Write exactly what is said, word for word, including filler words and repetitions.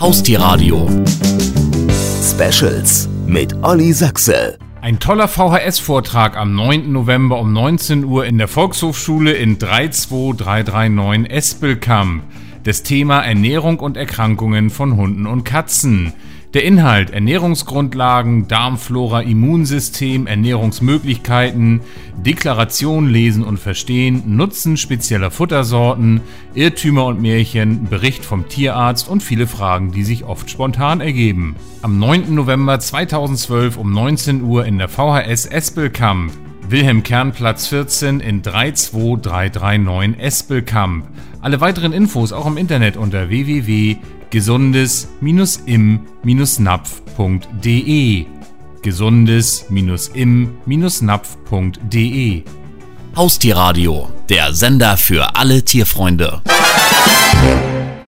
Haustierradio Specials mit Olli Sachse. Ein toller V H S-Vortrag am neunten November um neunzehn Uhr in der Volkshochschule in drei zwei drei drei neun Espelkamp. Das Thema Ernährung und Erkrankungen von Hunden und Katzen. Der Inhalt: Ernährungsgrundlagen, Darmflora, Immunsystem, Ernährungsmöglichkeiten, Deklaration lesen und verstehen, Nutzen spezieller Futtersorten, Irrtümer und Märchen, Bericht vom Tierarzt und viele Fragen, die sich oft spontan ergeben. Am neunten November zweitausendzwölf um neunzehn Uhr in der V H S Espelkamp. Wilhelm-Kern-Platz vierzehn in drei zwei drei drei neun Espelkamp. Alle weiteren Infos auch im Internet unter w w w punkt gesundes im napf punkt de. gesundes im napf punkt de. Haustierradio, der Sender für alle Tierfreunde.